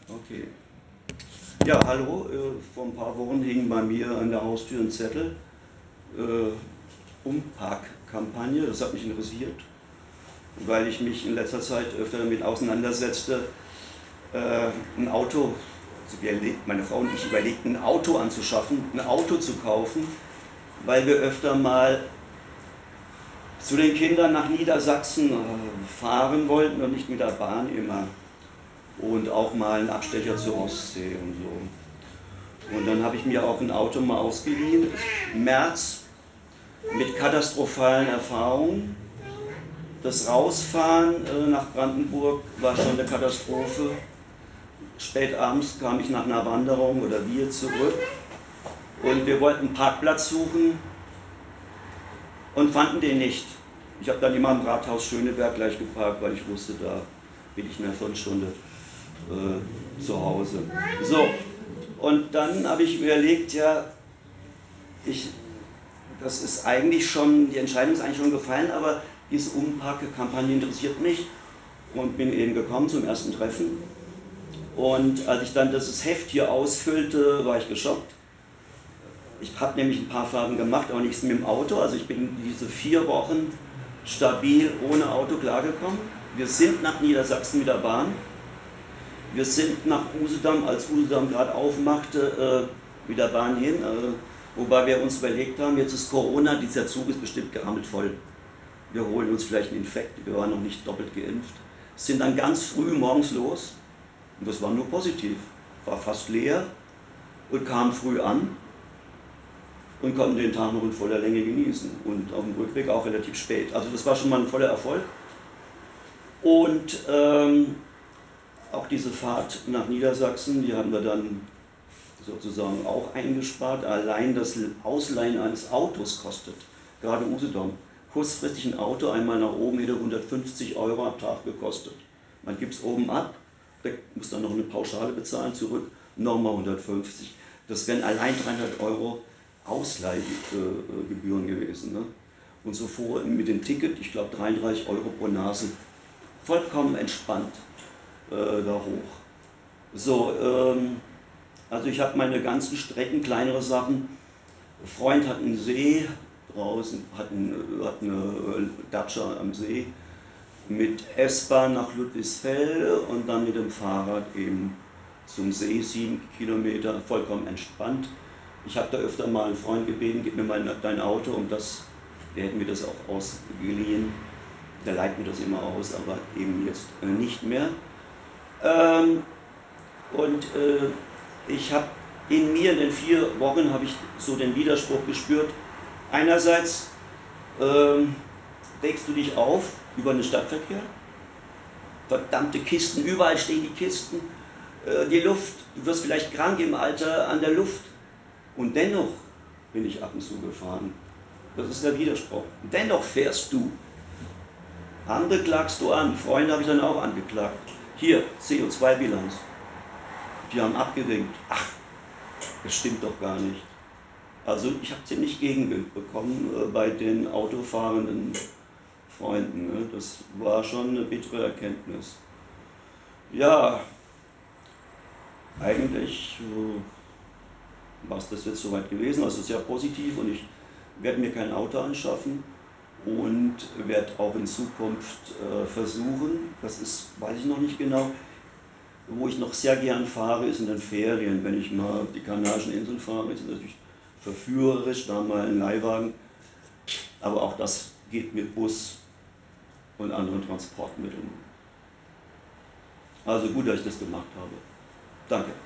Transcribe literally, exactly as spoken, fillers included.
Okay. Ja, hallo. Äh, vor ein paar Wochen hing bei mir an der Haustür ein Zettel, äh, Umparkkampagne. Das hat mich interessiert, weil ich mich in letzter Zeit öfter damit auseinandersetzte, äh, ein Auto, also wir, meine Frau und ich überlegten, ein Auto anzuschaffen, ein Auto zu kaufen, weil wir öfter mal zu den Kindern nach Niedersachsen äh, fahren wollten und nicht mit der Bahn immer. Und auch mal einen Abstecher zur Ostsee und so. Und dann habe ich mir auch ein Auto mal ausgeliehen, im März, mit katastrophalen Erfahrungen. Das Rausfahren äh, nach Brandenburg war schon eine Katastrophe. Spät abends kam ich nach einer Wanderung oder wir zurück und wir wollten einen Parkplatz suchen und fanden den nicht. Ich habe dann immer im Rathaus Schöneberg gleich geparkt, weil ich wusste, da bin ich in einer Viertelstunde äh, zu Hause. So, und dann habe ich überlegt, ja, ich, das ist eigentlich schon, die Entscheidung ist eigentlich schon gefallen, aber diese Umparke-Kampagne interessiert mich und bin eben gekommen zum ersten Treffen. Und als ich dann dieses Heft hier ausfüllte, war ich geschockt. Ich habe nämlich ein paar Fahrten gemacht, aber nichts mit dem Auto. Also ich bin diese vier Wochen stabil ohne Auto klargekommen. Wir sind nach Niedersachsen mit der Bahn. Wir sind nach Usedom, als Usedom gerade aufmachte, äh, mit der Bahn hin. Äh, wobei wir uns überlegt haben, jetzt ist Corona, dieser Zug ist bestimmt gerammelt voll. Wir holen uns vielleicht einen Infekt, wir waren noch nicht doppelt geimpft. Sind dann ganz früh morgens los und das war nur positiv. War fast leer und kamen früh an und konnten den Tag noch in voller Länge genießen und auf dem Rückweg auch relativ spät. Also das war schon mal ein voller Erfolg. Und ähm, auch diese Fahrt nach Niedersachsen, die haben wir dann sozusagen auch eingespart. Allein das Ausleihen eines Autos kostet, gerade Usedom, kurzfristig ein Auto einmal nach oben hätte hundertfünfzig Euro am Tag gekostet. Man gibt es oben ab, muss dann noch eine Pauschale bezahlen, zurück nochmal hundertfünfzig. Das wären allein dreihundert Euro Ausleihgebühren gewesen. Ne? Und so vor mit dem Ticket, ich glaube dreiunddreißig Euro pro Nase, vollkommen entspannt äh, da hoch. So, ähm, also ich habe meine ganzen Strecken, kleinere Sachen. Ein Freund hat einen See draußen, hat, ein, hat eine Datscha am See mit S-Bahn nach Ludwigsfelde und dann mit dem Fahrrad eben zum See, sieben Kilometer, vollkommen entspannt. Ich habe da öfter mal einen Freund gebeten, gib mir mal dein Auto, und das, der hätte mir das auch ausgeliehen. Der leiht mir das immer aus, aber eben jetzt äh, nicht mehr. Ähm, und äh, ich habe in mir, in den vier Wochen, habe ich so den Widerspruch gespürt. Einerseits ähm, regst du dich auf über den Stadtverkehr. Verdammte Kisten, überall stehen die Kisten. Äh, die Luft, du wirst vielleicht krank im Alter an der Luft. Und dennoch bin ich ab und zu gefahren. Das ist der Widerspruch. Dennoch fährst du. Andere klagst du an. Freunde habe ich dann auch angeklagt. Hier, C O zwei Bilanz. Die haben abgewinkt. Ach, das stimmt doch gar nicht. Also ich habe ziemlich Gegenwind bekommen äh, bei den autofahrenden Freunden. Ne? Das war schon eine bittere Erkenntnis. Ja, eigentlich äh, war es das jetzt soweit gewesen. Also sehr positiv, und ich werde mir kein Auto anschaffen und werde auch in Zukunft äh, versuchen, das ist, weiß ich noch nicht genau, wo ich noch sehr gern fahre, ist in den Ferien. Wenn ich mal auf die Kanarischen Inseln fahre, ist es natürlich verführerisch, da mal einen Leihwagen. Aber auch das geht mit Bus und anderen Transportmitteln. Also gut, dass ich das gemacht habe. Danke.